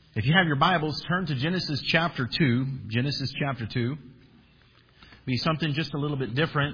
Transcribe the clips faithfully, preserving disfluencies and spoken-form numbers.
If you have your Bibles, turn to Genesis chapter two. Genesis chapter two. Be something just a little bit different.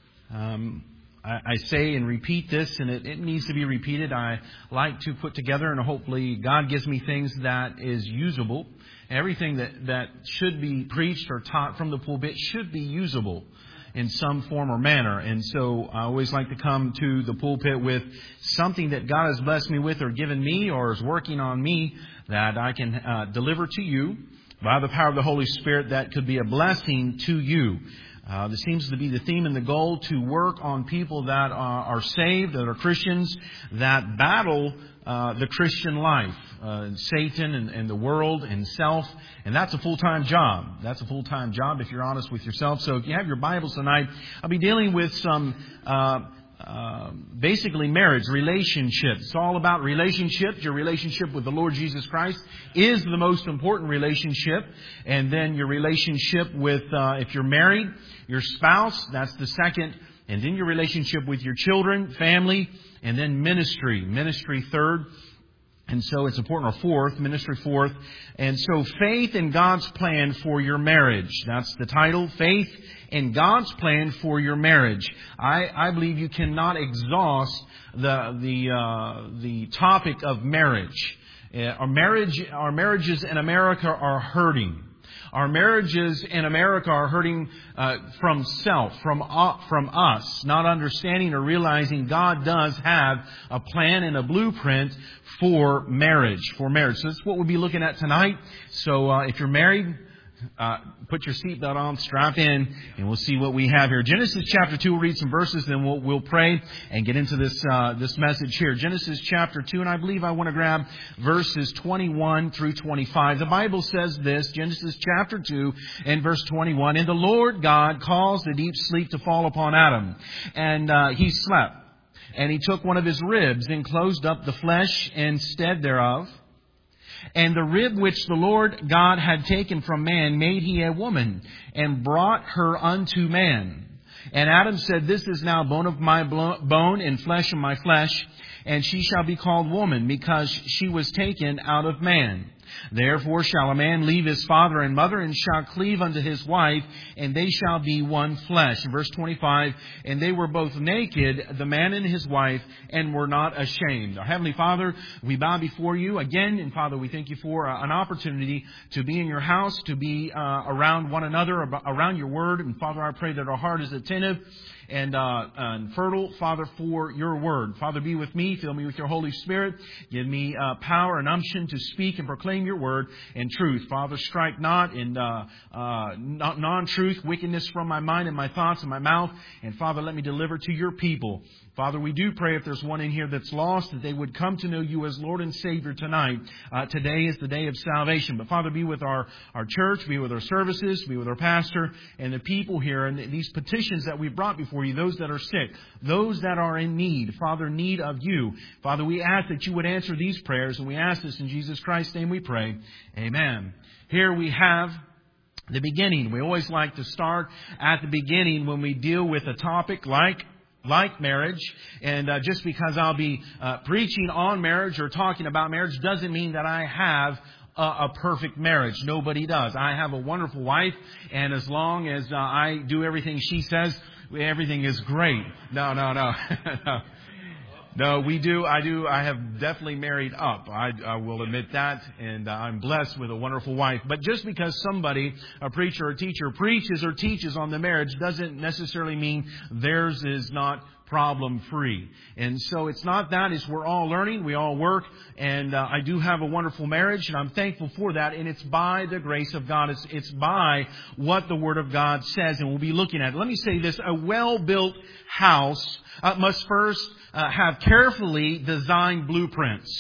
Um, I, I say and repeat this, and it, it needs to be repeated. I like to put together, and hopefully God gives me things that is usable. Everything that, that should be preached or taught from the pulpit should be usable in some form or manner. And so I always like to come to the pulpit with something that God has blessed me with or given me or is working on me that I can uh, deliver to you by the power of the Holy Spirit that could be a blessing to you. Uh, this seems to be the theme and the goal, to work on people that are, are saved, that are Christians, that battle uh, the Christian life, uh, Satan and, and the world and self. And that's a full-time job. That's a full-time job if you're honest with yourself. So if you have your Bibles tonight, I'll be dealing with some uh, uh, basically marriage, relationships. It's all about relationships. Your relationship with the Lord Jesus Christ is the most important relationship. And then your relationship with, uh, if you're married, your spouse, that's the second. And then your relationship with your children, family, and then ministry. Ministry third. And so it's important, or fourth, ministry fourth. And so faith in God's plan for your marriage. That's the title, Faith in God's Plan for Your Marriage. I, I believe you cannot exhaust the the uh, the topic of marriage. Uh, our marriage, our marriages in America are hurting. Our marriages in America are hurting uh, from self, from uh, from us, not understanding or realizing God does have a plan and a blueprint for marriage, for marriage. So that's what we'll be looking at tonight. So uh, if you're married, uh, put your seatbelt on, strap in, and we'll see what we have here. Genesis chapter two, we'll read some verses, then we'll, we'll pray and get into this uh, this message here. Genesis chapter two, and I believe I want to grab verses twenty-one through twenty-five. The Bible says this, Genesis chapter two and verse twenty-one, "And the Lord God caused a deep sleep to fall upon Adam, and uh, he slept. And he took one of his ribs and closed up the flesh instead thereof. And the rib which the Lord God had taken from man made he a woman, and brought her unto man. And Adam said, This is now bone of my bone and flesh of my flesh, and she shall be called woman, because she was taken out of man. Therefore shall a man leave his father and mother, and shall cleave unto his wife, and they shall be one flesh." In verse twenty-five, "And they were both naked, the man and his wife, and were not ashamed." Our Heavenly Father, we bow before you again. And Father, we thank you for uh, an opportunity to be in your house, to be uh, around one another, around your word. And Father, I pray that our heart is attentive and, uh, and fertile, Father, for your word. Father, be with me. Fill me with your Holy Spirit. Give me uh, power and unction to speak and proclaim your word and truth. Father, strike not in uh, uh, non-truth, wickedness from my mind and my thoughts and my mouth. And Father, let me deliver to your people. Father, we do pray if there's one in here that's lost, that they would come to know you as Lord and Savior tonight. Uh, today is the day of salvation. But Father, be with our, our church, be with our services, be with our pastor and the people here, and these petitions that we've brought before you, those that are sick, those that are in need, Father, need of you. Father, we ask that you would answer these prayers, and we ask this in Jesus Christ's name we pray. Amen. Here we have the beginning. We always like to start at the beginning when we deal with a topic like like marriage. And uh, just because I'll be uh, preaching on marriage or talking about marriage doesn't mean that I have a, a perfect marriage. Nobody does. I have a wonderful wife, and as long as uh, I do everything she says, everything is great. No, no, no. no. No, we do. I do. I have definitely married up. I, I will admit that. And uh, I'm blessed with a wonderful wife. But just because somebody, a preacher or teacher, preaches or teaches on the marriage doesn't necessarily mean theirs is not problem free. And so it's not that. It's we're all learning. We all work. And uh, I do have a wonderful marriage, and I'm thankful for that. And it's by the grace of God. It's, it's by what the Word of God says. And we'll be looking at it. Let me say this. A well-built house uh, must first Uh, have carefully designed blueprints.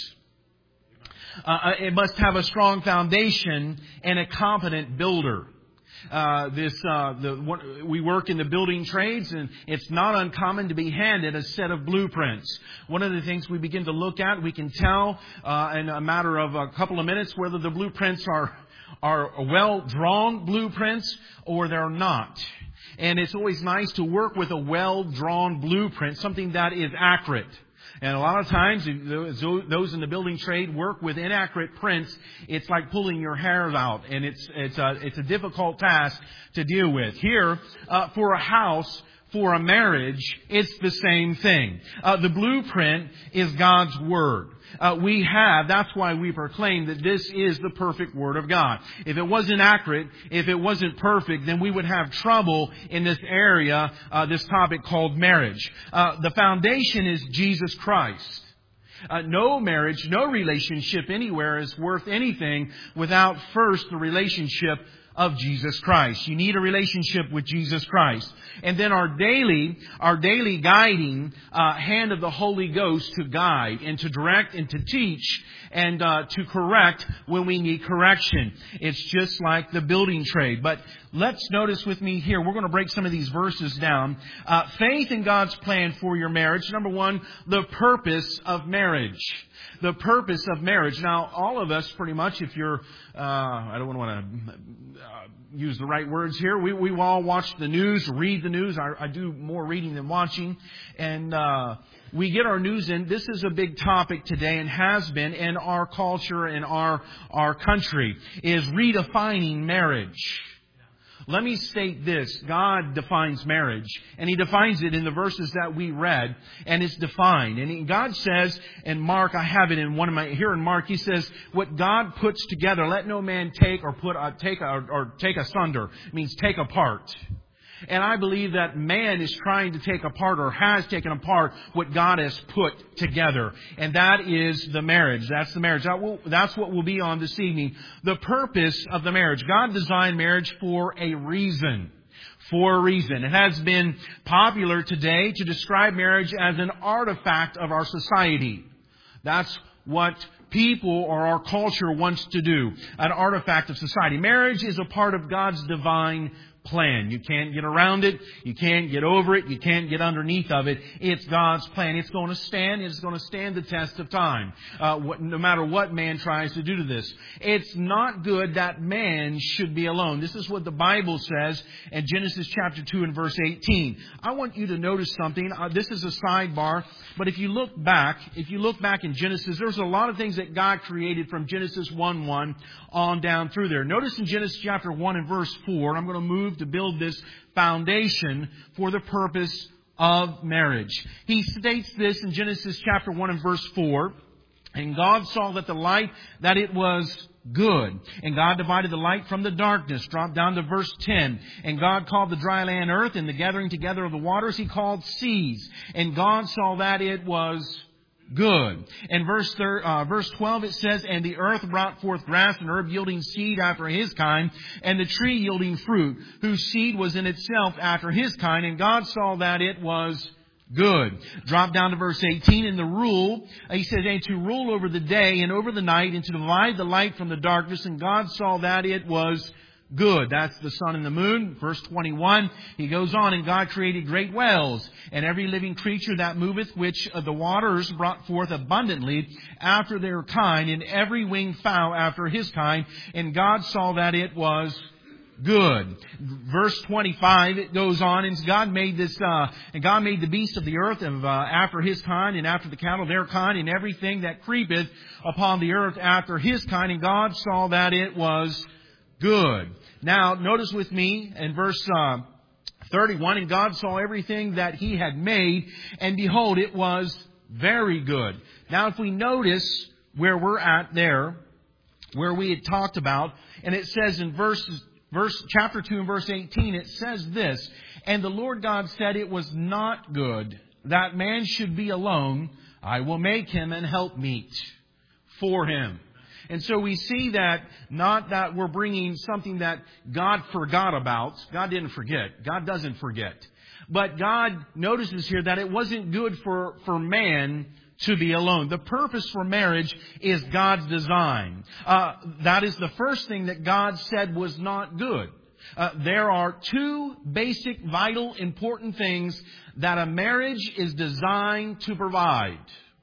Uh, it must have a strong foundation and a competent builder. Uh, this uh, the what, we work in the building trades, and it's not uncommon to be handed a set of blueprints. One of the things we begin to look at, we can tell uh, in a matter of a couple of minutes whether the blueprints are are well drawn blueprints or they're not. And it's always nice to work with a well-drawn blueprint, something that is accurate. And a lot of times, if those in the building trade work with inaccurate prints, it's like pulling your hair out, and it's it's a it's a difficult task to deal with. Here, uh, for a house, for a marriage, it's the same thing. Uh, the blueprint is God's Word. Uh, we have, that's why we proclaim that this is the perfect Word of God. If it wasn't accurate, if it wasn't perfect, then we would have trouble in this area, uh, this topic called marriage. Uh, the foundation is Jesus Christ. Uh, no marriage, no relationship anywhere is worth anything without first the relationship of Jesus Christ. You need a relationship with Jesus Christ. And then our daily, our daily guiding uh, hand of the Holy Ghost to guide and to direct and to teach and uh, to correct when we need correction. It's just like the building trade. But let's notice with me here, we're going to break some of these verses down. Uh, faith in God's plan for your marriage. Number one, the purpose of marriage. The purpose of marriage. Now, all of us, pretty much, if you're, uh, I don't want to uh, use the right words here. We we all watch the news, read the news. I, I do more reading than watching, and uh, we get our news in. This is a big topic today, and has been in our culture and our our country, is redefining marriage. Let me state this. God defines marriage, and He defines it in the verses that we read, and it's defined. And God says, and Mark, I have it in one of my, here in Mark, He says, what God puts together, let no man take or put, uh, take, or, or take asunder. It means take apart. And I believe that man is trying to take apart, or has taken apart, what God has put together. And that is the marriage. That's the marriage. That will, that's what will be on this evening. The purpose of the marriage. God designed marriage for a reason. For a reason. It has been popular today to describe marriage as an artifact of our society. That's what people or our culture wants to do. An artifact of society. Marriage is a part of God's divine plan. You can't get around it. You can't get over it. You can't get underneath of it. It's God's plan. It's going to stand. It's going to stand the test of time. Uh, what, no matter what man tries to do to this. It's not good that man should be alone. This is what the Bible says in Genesis chapter two and verse eighteen. I want you to notice something. Uh, this is a sidebar. But if you look back, if you look back in Genesis, there's a lot of things that God created from Genesis one one on down through there. Notice in Genesis chapter one and verse four, and I'm going to move to build this foundation for the purpose of marriage. He states this in Genesis chapter one and verse four. And God saw that the light, that it was good. And God divided the light from the darkness. Drop down to verse ten. And God called the dry land earth, and the gathering together of the waters He called seas. And God saw that it was good. In verse thir- uh, verse twelve it says, and the earth brought forth grass and herb yielding seed after his kind, and the tree yielding fruit, whose seed was in itself after his kind. And God saw that it was good. Drop down to verse eighteen. In the rule, He says, and to rule over the day and over the night, and to divide the light from the darkness. And God saw that it was good. That's the sun and the moon. Verse twenty-one, He goes on, and God created great whales, and every living creature that moveth, which the waters brought forth abundantly after their kind, and every winged fowl after his kind. And God saw that it was good. Verse twenty-five, it goes on, and God made this, uh, and God made the beasts of the earth of, uh, after his kind, and after the cattle their kind, and everything that creepeth upon the earth after his kind. And God saw that it was good. Now, notice with me in verse uh, thirty-one, and God saw everything that He had made, and behold, it was very good. Now, if we notice where we're at there, where we had talked about, and it says in verse, verse chapter two and verse eighteen, it says this, and the Lord God said it was not good that man should be alone. I will make him an helpmeet for him. And so we see that not that we're bringing something that God forgot about. God didn't forget. God doesn't forget. But God notices here that it wasn't good for, for man to be alone. The purpose for marriage is God's design. Uh, that is the first thing that God said was not good. Uh, there are two basic, vital, important things that a marriage is designed to provide.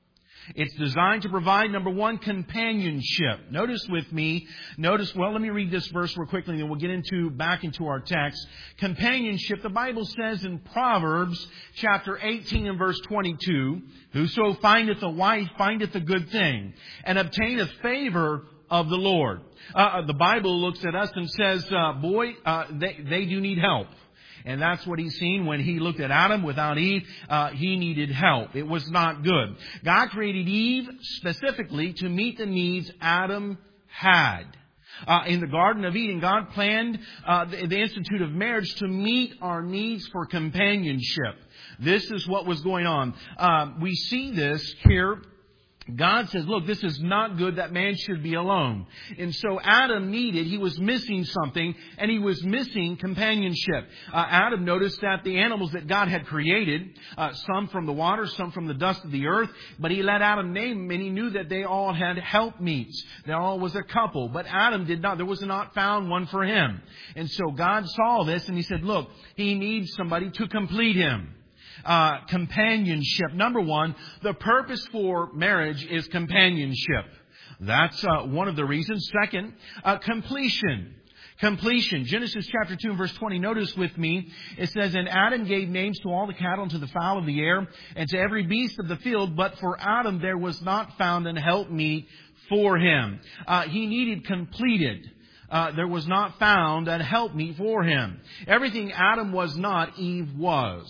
It's designed to provide, number one, companionship. Notice with me, notice, well, let me read this verse real quickly and then we'll get into back into our text. Companionship, the Bible says in Proverbs chapter eighteen and verse twenty-two, whoso findeth a wife findeth a good thing, and obtaineth favor of the Lord. Uh, the Bible looks at us and says, uh, boy, uh, they, they do need help. And that's what he's seen when he looked at Adam without Eve. Uh, he needed help. It was not good. God created Eve specifically to meet the needs Adam had. Uh, in the Garden of Eden, God planned uh, the, the institute of marriage to meet our needs for companionship. This is what was going on. Uh, we see this here. God says, look, this is not good that man should be alone. And so Adam needed, he was missing something, and he was missing companionship. Uh, Adam noticed that the animals that God had created, uh, some from the water, some from the dust of the earth, but he let Adam name them, and he knew that they all had helpmeets. There all was a couple, but Adam did not. There was not found one for him. And so God saw this, and he said, look, he needs somebody to complete him. Uh, companionship. Number one, the purpose for marriage is companionship. That's uh, one of the reasons. Second, uh, completion. Completion. Genesis chapter two and verse twenty. Notice with me, it says, and Adam gave names to all the cattle and to the fowl of the air and to every beast of the field, but for Adam there was not found an helpmeet for him. Uh, he needed completed. Uh, there was not found an helpmeet for him. Everything Adam was not, Eve was.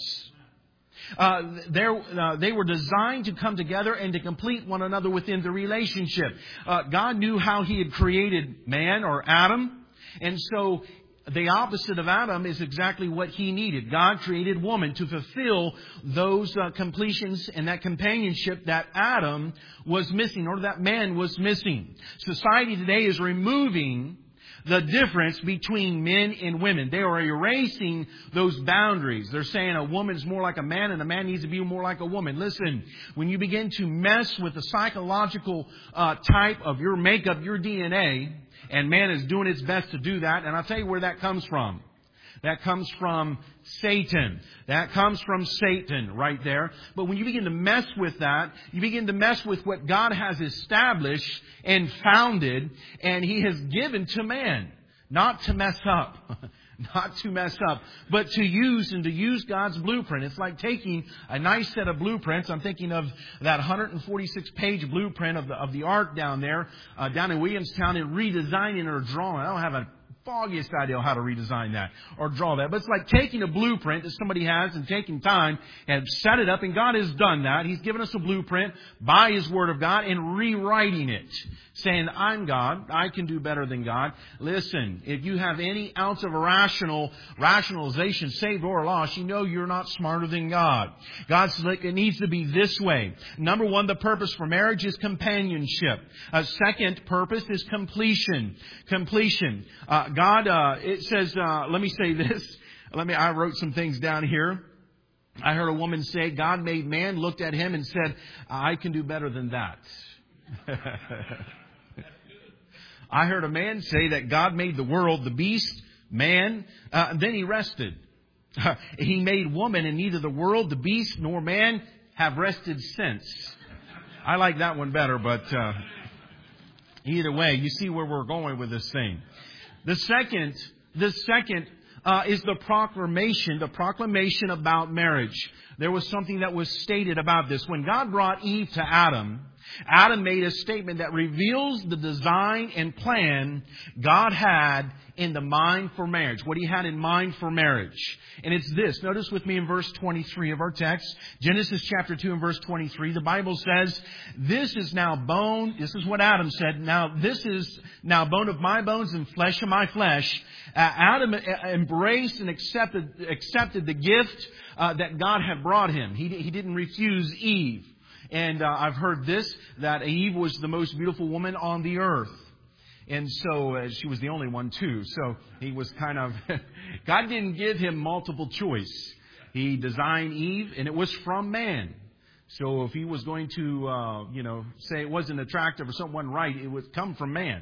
Uh, uh, they were designed to come together and to complete one another within the relationship. Uh, God knew how He had created man or Adam. And so the opposite of Adam is exactly what He needed. God created woman to fulfill those uh, completions and that companionship that Adam was missing, or that man was missing. Society today is removing the difference between men and women. They are erasing those boundaries. They're saying a woman's more like a man and a man needs to be more like a woman. Listen, when you begin to mess with the psychological uh, type of your makeup, your D N A, and man is doing its best to do that, and I'll tell you where that comes from. That comes from Satan. That comes from Satan right there. But when you begin to mess with that, you begin to mess with what God has established and founded, and He has given to man. Not to mess up. Not to mess up, but to use and to use God's blueprint. It's like taking a nice set of blueprints. I'm thinking of that one hundred forty-six page blueprint of the of the ark down there, uh, down in Williamstown, and redesigning or drawing. I don't have a foggiest idea how to redesign that or draw that. But it's like taking a blueprint that somebody has and taking time and set it up. And God has done that. He's given us a blueprint by His Word of God and rewriting it. Saying, I'm God. I can do better than God. Listen, if you have any ounce of irrational rationalization, saved or lost, you know you're not smarter than God. God says it needs to be this way. Number one, the purpose for marriage is companionship. A second purpose is completion. Completion. Uh, God, uh, it says, uh, let me say this. Let me, I wrote some things down here. I heard a woman say, God made man, looked at him and said, I can do better than that. I heard a man say that God made the world, the beast, man, uh, and then He rested. He made woman, and neither the world, the beast, nor man have rested since. I like that one better, but uh, either way, you see where we're going with this thing. The second, the second uh, is the proclamation, the proclamation about marriage. There was something that was stated about this. When God brought Eve to Adam, Adam made a statement that reveals the design and plan God had in the mind for marriage, what He had in mind for marriage. And it's this. Notice with me in verse twenty-three of our text, Genesis chapter two and verse twenty-three. The Bible says, this is now bone. This is what Adam said. Now, this is now bone of my bones and flesh of my flesh. Uh, Adam embraced and accepted, accepted the gift uh, that God had brought him. He, he didn't refuse Eve. And uh, I've heard this, that Eve was the most beautiful woman on the earth. And so uh, she was the only one, too. So he was kind of... God didn't give him multiple choice. He designed Eve, and it was from man. So if he was going to, uh, you know, say it wasn't attractive or something wasn't right, it would come from man.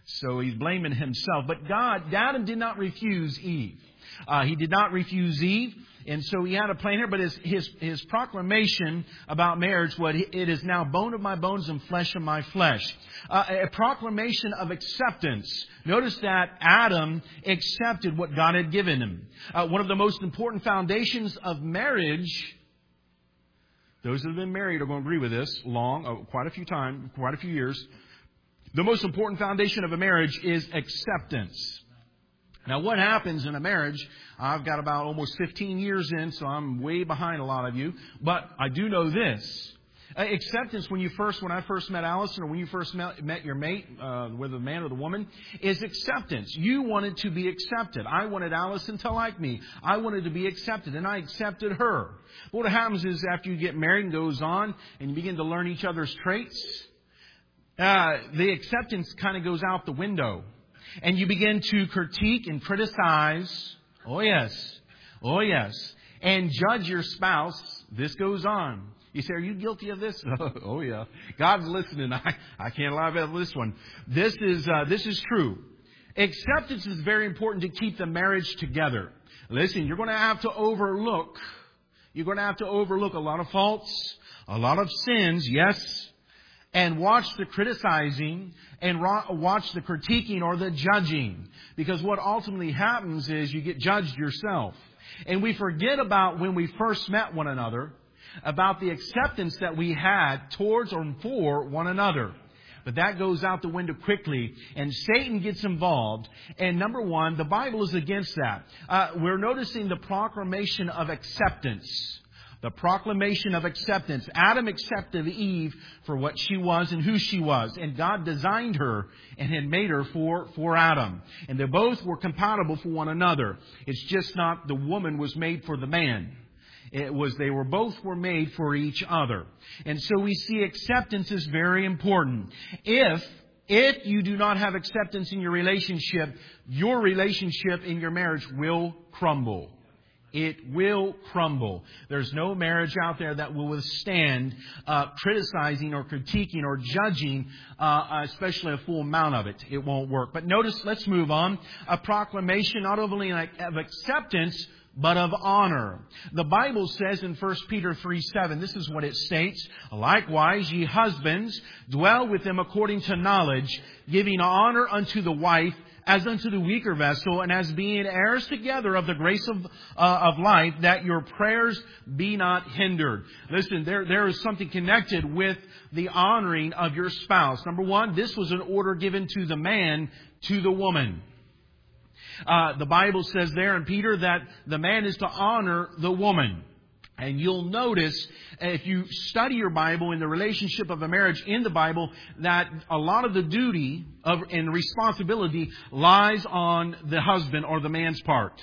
So he's blaming himself. But God, Adam did not refuse Eve. Uh, he did not refuse Eve. And so he had a plan here. But his, his, his proclamation about marriage was, it is now bone of my bones and flesh of my flesh. Uh, a proclamation of acceptance. Notice that Adam accepted what God had given him. Uh, one of the most important foundations of marriage, those that have been married are going to agree with this long, uh, quite a few times, quite a few years. The most important foundation of a marriage is acceptance. Now, what happens in a marriage? I've got about almost fifteen years in, so I'm way behind a lot of you. But I do know this. Uh, acceptance, when you first, when I first met Allison, or when you first met, met your mate, uh, whether the man or the woman, is acceptance. You wanted to be accepted. I wanted Allison to like me. I wanted to be accepted, and I accepted her. But what happens is after you get married and goes on, and you begin to learn each other's traits, uh, the acceptance kind of goes out the window. And you begin to critique and criticize. Oh, yes. Oh, yes. And judge your spouse. This goes on. You say, are you guilty of this? Oh, yeah. God's listening. I, I can't lie about this one. This is, uh, this is true. Acceptance is very important to keep the marriage together. Listen, you're going to have to overlook. You're going to have to overlook a lot of faults, a lot of sins. Yes. And watch the criticizing and watch the critiquing or the judging. Because what ultimately happens is you get judged yourself. And we forget about when we first met one another, about the acceptance that we had towards or for one another. But that goes out the window quickly, and Satan gets involved. And number one, the Bible is against that. Uh, we're noticing the proclamation of acceptance. The proclamation of acceptance. Adam accepted Eve for what she was and who she was. And God designed her and had made her for, for Adam. And they both were compatible for one another. It's just not the woman was made for the man. It was they were both were made for each other. And so we see acceptance is very important. If if you do not have acceptance in your relationship, your relationship in your marriage will crumble. It will crumble. There's no marriage out there that will withstand uh, criticizing or critiquing or judging, uh, especially a full amount of it. It won't work. But notice, let's move on. A proclamation not only of acceptance, but of honor. The Bible says in First Peter three seven, this is what it states. Likewise, ye husbands, dwell with them according to knowledge, giving honor unto the wife, as unto the weaker vessel, and as being heirs together of the grace of uh, of life, that your prayers be not hindered. Listen, there there is something connected with the honoring of your spouse. Number one, this was an order given to the man to the woman. Uh, the Bible says there in Peter that the man is to honor the woman. And you'll notice, if you study your Bible in the relationship of a marriage in the Bible, that a lot of the duty of and responsibility lies on the husband or the man's part.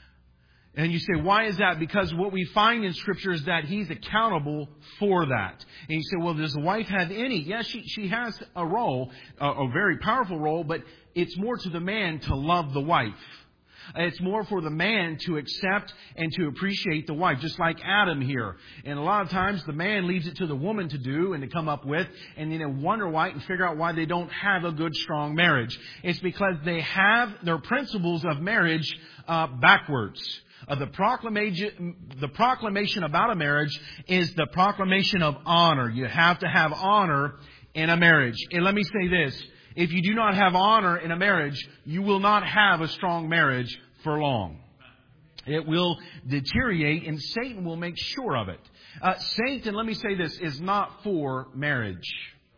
And you say, why is that? Because what we find in Scripture is that he's accountable for that. And you say, well, does the wife have any? Yes, she, she has a role, a, a very powerful role, but it's more to the man to love the wife. It's more for the man to accept and to appreciate the wife, just like Adam here. And a lot of times the man leaves it to the woman to do and to come up with, and then they wonder why and figure out why they don't have a good, strong marriage. It's because they have their principles of marriage uh, backwards. Uh, the proclamation, the proclamation about a marriage is the proclamation of honor. You have to have honor in a marriage. And let me say this. If you do not have honor in a marriage, you will not have a strong marriage for long. It will deteriorate, and Satan will make sure of it. Uh, Satan, let me say this, is not for marriage.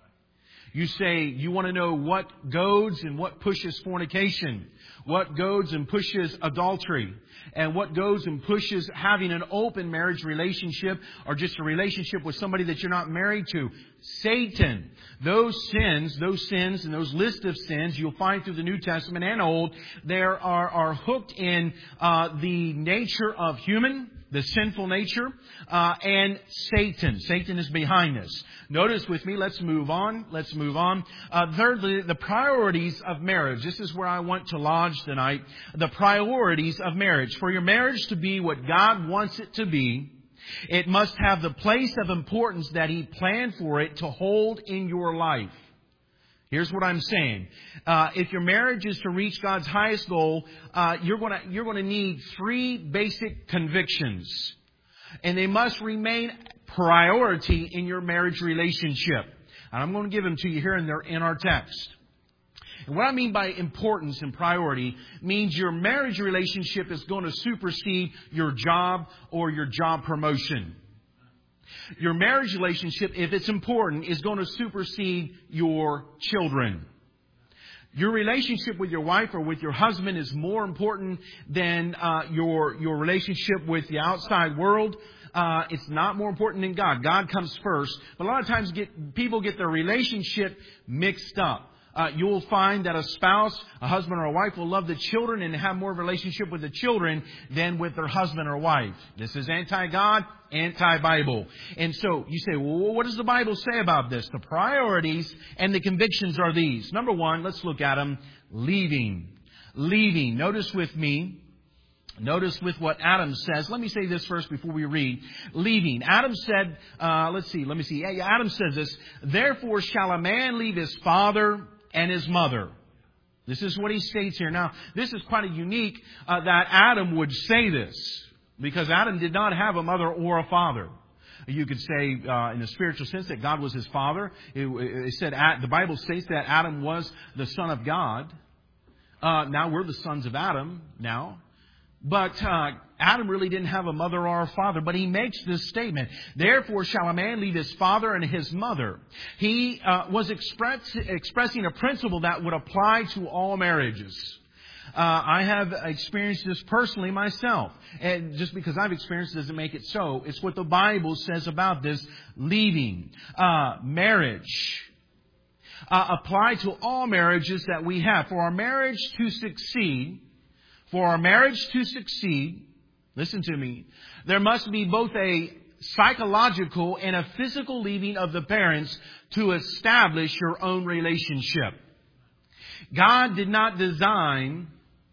You say you want to know what goads and what pushes fornication, what goads and pushes adultery, and what goes and pushes having an open marriage relationship or just a relationship with somebody that you're not married to. Satan. Those sins, those sins and those list of sins you'll find through the New Testament and Old, there are, are hooked in uh, the nature of human, the sinful nature, uh, and Satan. Satan is behind this. Notice with me, let's move on. Let's move on. Uh, thirdly, the priorities of marriage. This is where I want to lodge tonight. The priorities of marriage. For your marriage to be what God wants it to be, it must have the place of importance that He planned for it to hold in your life. Here's what I'm saying. Uh, if your marriage is to reach God's highest goal, uh, you're going to you're going to need three basic convictions, and they must remain priority in your marriage relationship. And I'm going to give them to you here in, their, in our text. And what I mean by importance and priority means your marriage relationship is going to supersede your job or your job promotion. Your marriage relationship, if it's important, is going to supersede your children. Your relationship with your wife or with your husband is more important than uh, your your relationship with the outside world. Uh, it's not more important than God. God comes first. But a lot of times get, people get their relationship mixed up. Uh, you will find that a spouse, a husband or a wife will love the children and have more of a relationship with the children than with their husband or wife. This is anti-God, anti-Bible. And so you say, well, what does the Bible say about this? The priorities and the convictions are these. Number one, let's look at them. Leaving. Leaving. Notice with me. Notice with what Adam says. Let me say this first before we read. Leaving. Adam said, uh, let's see, let me see. Adam says this, therefore shall a man leave his father and his mother. This is what he states here. Now, this is quite a unique uh, that Adam would say this, because Adam did not have a mother or a father. You could say, uh, in a spiritual sense, that God was his father. It, it said the Bible states that Adam was the son of God. Uh, now we're the sons of Adam now. But uh, Adam really didn't have a mother or a father. But he makes this statement. Therefore shall a man leave his father and his mother. He uh, was express, expressing a principle that would apply to all marriages. Uh, I have experienced this personally myself. And just because I've experienced it doesn't make it so. It's what the Bible says about this leaving. Uh, marriage. Uh, apply to all marriages that we have. For our marriage to succeed... For our marriage to succeed, listen to me, there must be both a psychological and a physical leaving of the parents to establish your own relationship. God did not design,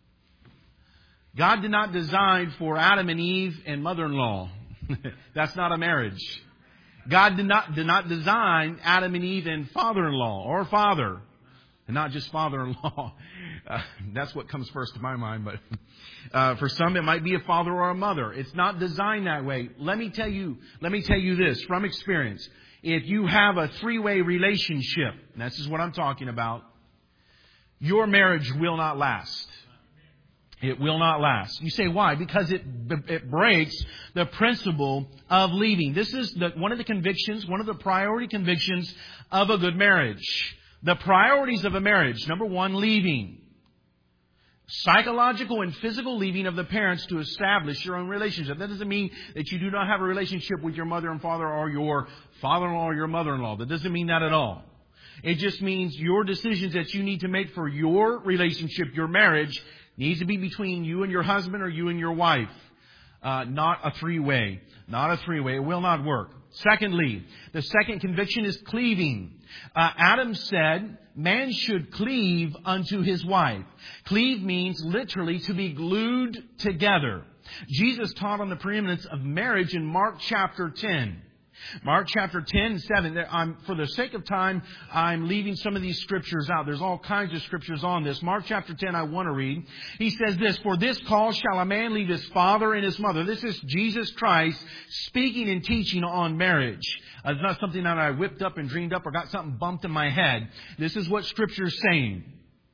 God did not design for Adam and Eve and mother-in-law. That's not a marriage. God did not, did not design Adam and Eve and father-in-law or father. And not just father-in-law. Uh, that's what comes first to my mind. But uh, for some, it might be a father or a mother. It's not designed that way. Let me tell you, let me tell you this from experience. If you have a three-way relationship, and this is what I'm talking about, your marriage will not last. It will not last. You say, why? Because it it breaks the principle of leaving. This is the, one of the convictions, one of the priority convictions of a good marriage. The priorities of a marriage. Number one, leaving. Psychological and physical leaving of the parents to establish your own relationship. That doesn't mean that you do not have a relationship with your mother and father or your father-in-law or your mother-in-law. That doesn't mean that at all. It just means your decisions that you need to make for your relationship, your marriage, needs to be between you and your husband or you and your wife. Uh, not a three-way. Not a three-way. It will not work. Secondly, the second conviction is cleaving. Uh, Adam said, man should cleave unto his wife. Cleave means literally to be glued together. Jesus taught on the preeminence of marriage in Mark chapter ten. Mark chapter ten, seven. I'm, for the sake of time, I'm leaving some of these scriptures out. There's all kinds of scriptures on this. Mark chapter ten, I want to read. He says this, for this cause shall a man leave his father and his mother. This is Jesus Christ speaking and teaching on marriage. Uh, it's not something that I whipped up and dreamed up or got something bumped in my head. This is what Scripture is saying.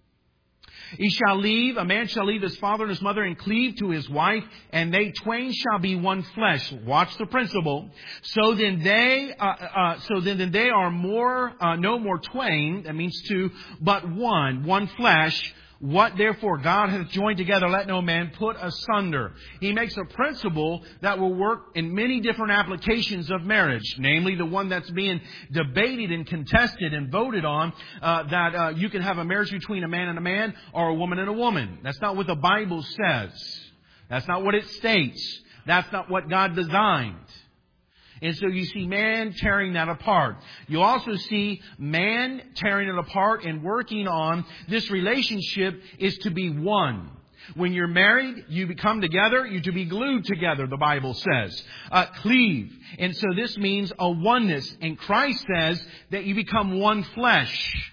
He shall leave, a man shall leave his father and his mother and cleave to his wife, and they twain shall be one flesh. Watch the principle. So then they, uh, uh, so then, then they are more, uh, no more twain, that means two, but one, one flesh. What therefore God hath joined together, let no man put asunder. He makes a principle that will work in many different applications of marriage. Namely, the one that's being debated and contested and voted on, uh, that uh, you can have a marriage between a man and a man or a woman and a woman. That's not what the Bible says. That's not what it states. That's not what God designed. And so you see man tearing that apart. You also see man tearing it apart and working on this relationship is to be one. When you're married, you become together. You're to be glued together, the Bible says. Uh, cleave. And so this means a oneness. And Christ says that you become one flesh.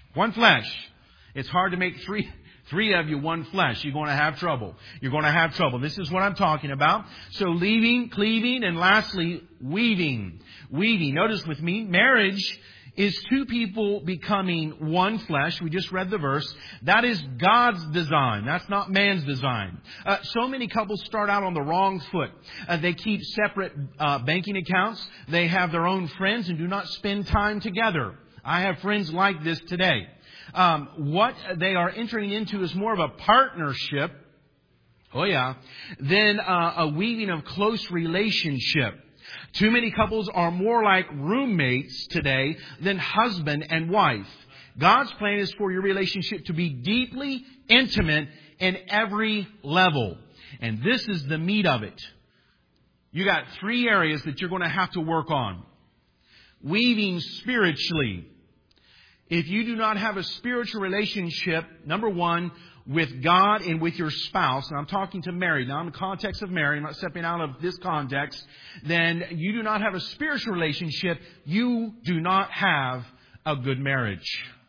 One flesh. It's hard to make three, three of you one flesh. You're going to have trouble. You're going to have trouble. This is what I'm talking about. So leaving, cleaving, and lastly, weaving. Weaving. Notice with me, marriage is two people becoming one flesh. We just read the verse. That is God's design. That's not man's design. Uh, so many couples start out on the wrong foot. Uh, they keep separate uh, banking accounts. They have their own friends and do not spend time together. I have friends like this today. Um, what they are entering into is more of a partnership. Oh yeah. Than uh, a weaving of close relationship. Too many couples are more like roommates today than husband and wife. God's plan is for your relationship to be deeply intimate in every level. And this is the meat of it. You got three areas that you're going to have to work on. Weaving spiritually. If you do not have a spiritual relationship, number one, with God and with your spouse, and I'm talking to married, now in the context of marriage, I'm not stepping out of this context, then you do not have a spiritual relationship, you do not have a good marriage.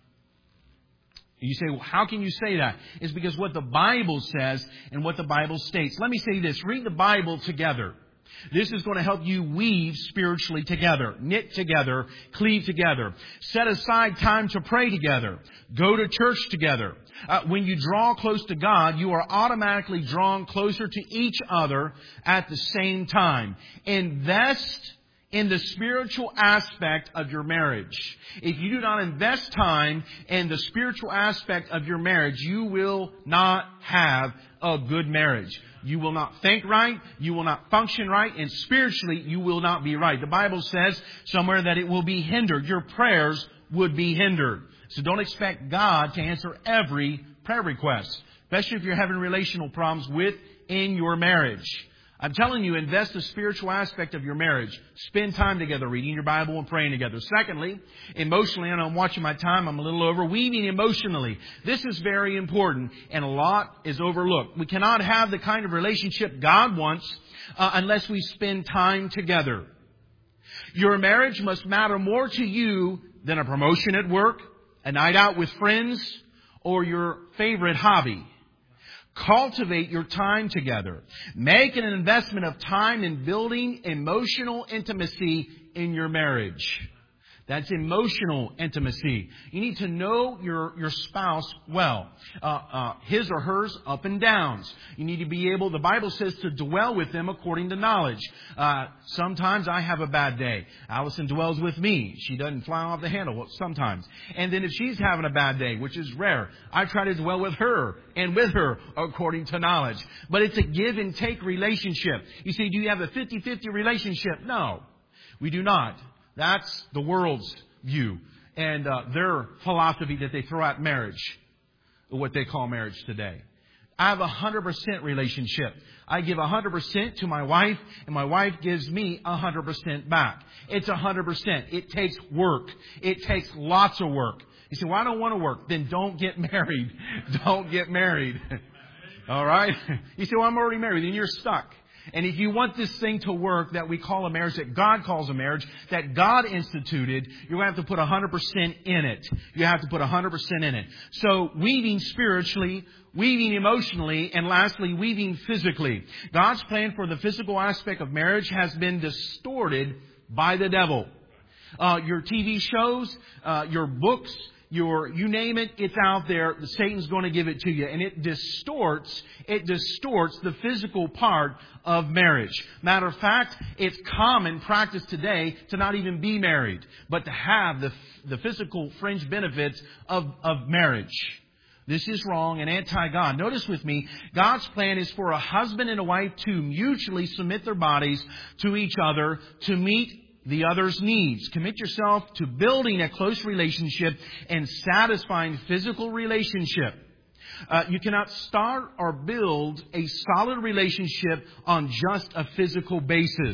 You say, well, how can you say that? It's because what the Bible says and what the Bible states. Let me say this, read the Bible together. This is going to help you weave spiritually together, knit together, cleave together. Set aside time to pray together. Go to church together. Uh, when you draw close to God, you are automatically drawn closer to each other at the same time. Invest in the spiritual aspect of your marriage. If you do not invest time in the spiritual aspect of your marriage, you will not have a good marriage. You will not think right. You will not function right. And spiritually, you will not be right. The Bible says somewhere that it will be hindered. Your prayers would be hindered. So don't expect God to answer every prayer request, especially if you're having relational problems within your marriage. I'm telling you, invest the spiritual aspect of your marriage. Spend time together reading your Bible and praying together. Secondly, emotionally, and I'm watching my time, I'm a little over, weaving emotionally. This is very important, and a lot is overlooked. We cannot have the kind of relationship God wants uh, unless we spend time together. Your marriage must matter more to you than a promotion at work, a night out with friends, or your favorite hobby. Cultivate your time together. Make an investment of time in building emotional intimacy in your marriage. That's emotional intimacy. You need to know your, your spouse well. Uh, uh, his or hers up and downs. You need to be able, the Bible says, to dwell with them according to knowledge. Uh, sometimes I have a bad day. Allison dwells with me. She doesn't fly off the handle sometimes. And then if she's having a bad day, which is rare, I try to dwell with her and with her according to knowledge. But it's a give and take relationship. You say, do you have a fifty-fifty relationship? No, we do not. That's the world's view and uh, their philosophy that they throw at marriage, what they call marriage today. I have a one hundred percent relationship. I give one hundred percent to my wife, and my wife gives me one hundred percent back. It's one hundred percent. It takes work. It takes lots of work. You say, well, I don't want to work. Then don't get married. Don't get married. All right? You say, well, I'm already married. Then you're stuck. And if you want this thing to work that we call a marriage, that God calls a marriage, that God instituted, you're going to have to put one hundred percent in it. You have to put one hundred percent in it. So weaving spiritually, weaving emotionally, and lastly, weaving physically. God's plan for the physical aspect of marriage has been distorted by the devil. Uh, your T V shows, uh, your books, Your, you name it, it's out there. Satan's going to give it to you. And it distorts, it distorts the physical part of marriage. Matter of fact, it's common practice today to not even be married, but to have the, the physical fringe benefits of, of marriage. This is wrong and anti-God. Notice with me, God's plan is for a husband and a wife to mutually submit their bodies to each other to meet the other's needs. Commit yourself to building a close relationship and satisfying physical relationship. Uh, you cannot start or build a solid relationship on just a physical basis.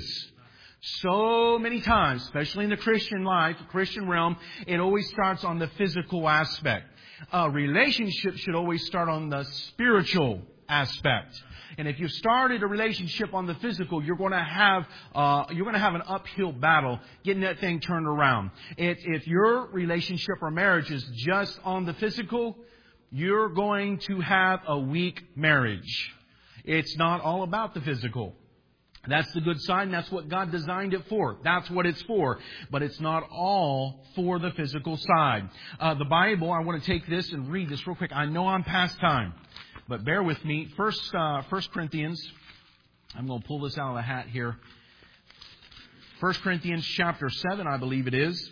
So many times, especially in the Christian life, Christian realm, it always starts on the physical aspect. A relationship should always start on the spiritual aspect. And if you started a relationship on the physical, you're going to have uh, you're going to have an uphill battle getting that thing turned around. If, if your relationship or marriage is just on the physical, you're going to have a weak marriage. It's not all about the physical. That's the good side, and that's what God designed it for. That's what it's for. But it's not all for the physical side. Uh, the Bible, I want to take this and read this real quick. I know I'm past time, but bear with me. First, uh, First Corinthians, I'm going to pull this out of the hat here. First Corinthians chapter seven, I believe it is.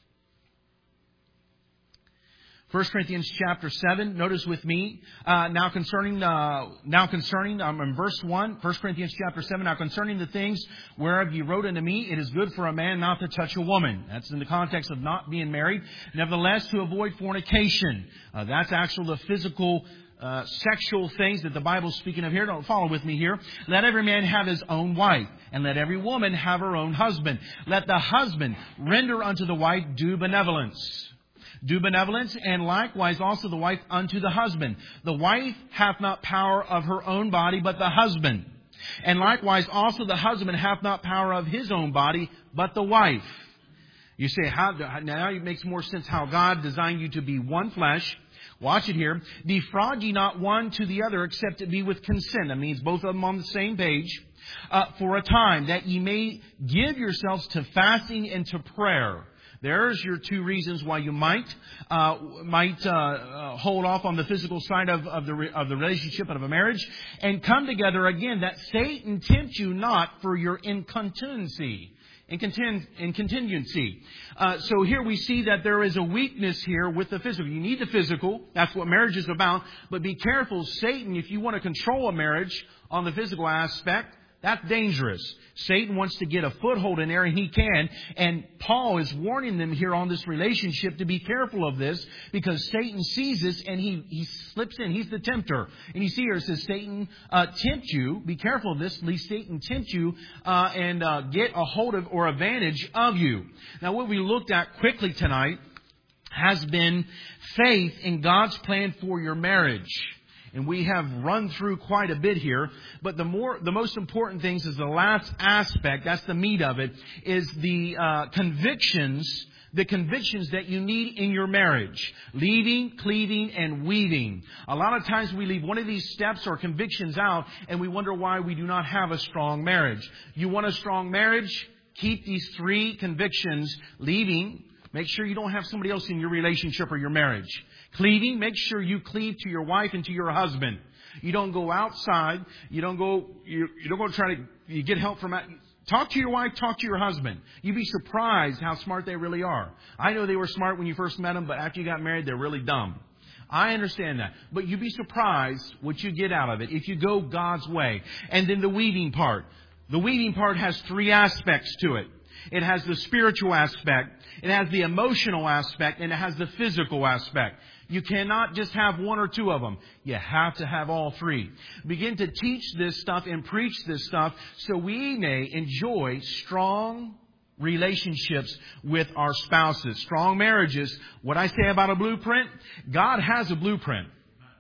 First Corinthians chapter seven. Notice with me uh, now concerning uh, now concerning um, in verse one. First Corinthians chapter seven. Now concerning the things whereof ye wrote unto me, it is good for a man not to touch a woman. That's in the context of not being married. Nevertheless, to avoid fornication. Uh, that's actually the physical. Uh, sexual things that the Bible's speaking of here. Don't follow with me here. Let every man have his own wife, and let every woman have her own husband. Let the husband render unto the wife due benevolence. Do benevolence, and likewise also the wife unto the husband. The wife hath not power of her own body, but the husband. And likewise also the husband hath not power of his own body, but the wife. You say, how, now it makes more sense how God designed you to be one flesh. Watch it here. Defraud ye not one to the other, except it be with consent. That means both of them on the same page. Uh, for a time, that ye may give yourselves to fasting and to prayer. There's your two reasons why you might uh, might uh, uh, hold off on the physical side of, of the of the relationship and of a marriage, and come together again, that Satan tempt you not for your incontinency. In, contin- in contingency. Uh, so here we see that there is a weakness here with the physical. You need the physical. That's what marriage is about. But be careful, Satan, if you want to control a marriage on the physical aspect, that's dangerous. Satan wants to get a foothold in there, and he can. And Paul is warning them here on this relationship to be careful of this, because Satan sees this and he, he slips in. He's the tempter. And you see here it says, Satan uh, tempt you. Be careful of this, lest Satan tempt you uh, and uh, get a hold of or advantage of you. Now, what we looked at quickly tonight has been faith in God's plan for your marriage. And we have run through quite a bit here. But the more, the most important things is the last aspect, that's the meat of it, is the uh, convictions, the convictions that you need in your marriage. Leading, cleaving, and weaving. A lot of times we leave one of these steps or convictions out, and we wonder why we do not have a strong marriage. You want a strong marriage? Keep these three convictions. Leading, make sure you don't have somebody else in your relationship or your marriage. Cleaving, make sure you cleave to your wife and to your husband. You don't go outside. You don't go, you, you don't go try to, you get help from, talk to your wife, talk to your husband. You'd be surprised how smart they really are. I know they were smart when you first met them, but after you got married, they're really dumb. I understand that. But you'd be surprised what you get out of it if you go God's way. And then the weaving part. The weaving part has three aspects to it. It has the spiritual aspect, it has the emotional aspect, and it has the physical aspect. You cannot just have one or two of them. You have to have all three. Begin to teach this stuff and preach this stuff so we may enjoy strong relationships with our spouses. Strong marriages. What I say about a blueprint, God has a blueprint.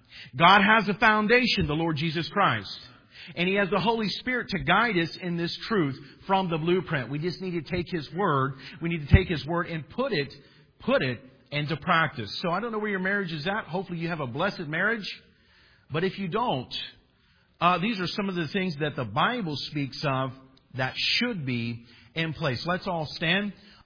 God has a foundation, the Lord Jesus Christ. And He has the Holy Spirit to guide us in this truth from the blueprint. We just need to take His Word. We need to take His Word and put it, put it into practice. So I don't know where your marriage is at. Hopefully you have a blessed marriage. But if you don't, uh, these are some of the things that the Bible speaks of that should be in place. Let's all stand.